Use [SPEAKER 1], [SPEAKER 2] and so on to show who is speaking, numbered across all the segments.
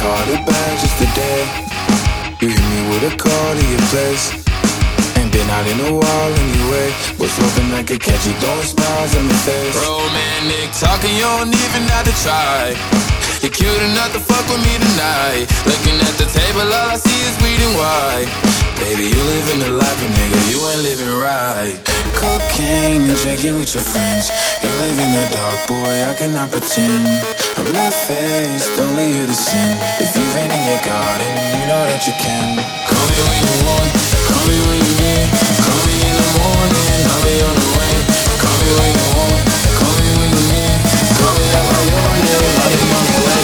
[SPEAKER 1] called it back just today. You hit me with a call to your place. Ain't been out in a while anyway. Was hoping I could catch you throwing smiles in my face.
[SPEAKER 2] Romantic talking, you don't even have to try. You're cute enough to fuck with me tonight. Looking at the table, all I see is weed and white. Baby, you living the life, but nigga, you ain't living right.
[SPEAKER 1] Cocaine and drinking with your friends. You live in the dark, boy, I cannot pretend. I'm not faced, only here to sin. If you've been in your garden, you know that you can.
[SPEAKER 2] Call me when you want, call me when you need. Call me in the morning, I'll be on the way. Call me when you want, call me when you need. Call me out by your name, I'll be on the way.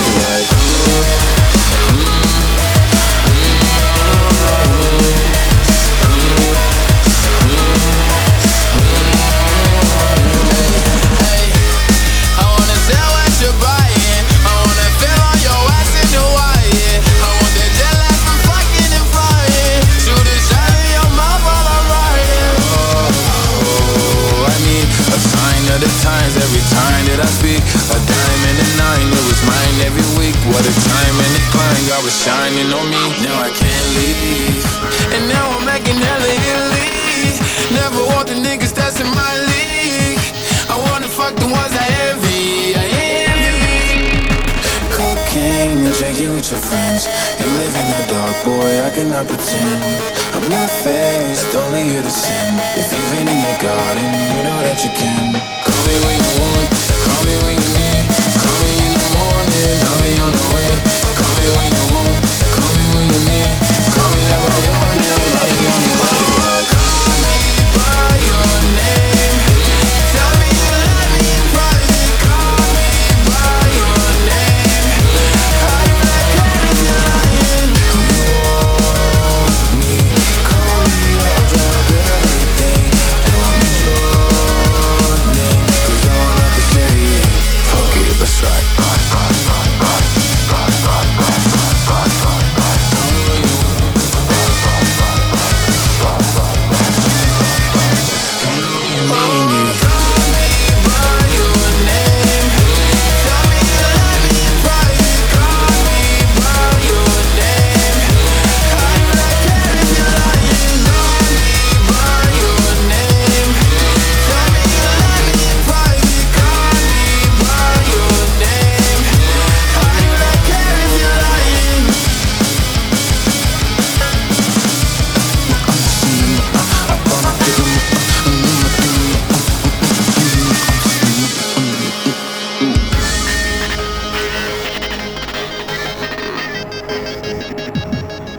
[SPEAKER 2] Every time that I speak, a dime and a nine, it was mine every week. What a time and a climb, God was shining on me. Now I can't leave, and now I'm making hella Italy. Never want the niggas that's in my league. I wanna fuck the ones I envy, I envy.
[SPEAKER 1] Cocaine and drinking with your friends. You live in the dark, boy, I cannot pretend. I'm not faced, only here to sin. If you've been in your garden, you know that you can.
[SPEAKER 2] Call me when you want, call me when you need.